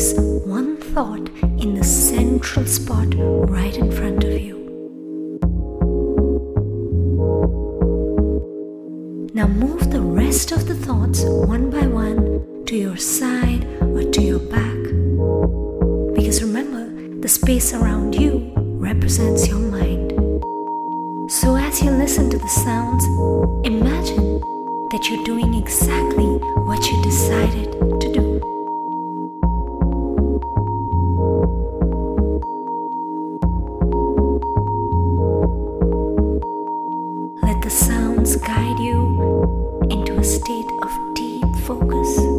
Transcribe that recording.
focus one thought in the central spot right in front of you. Now move the rest of the thoughts one by one to your side or to your back. Because remember, the space around you represents your mind. So as you listen to the sounds, imagine that you're doing exactly what you decided to do. Let the sounds guide you into a state of deep focus.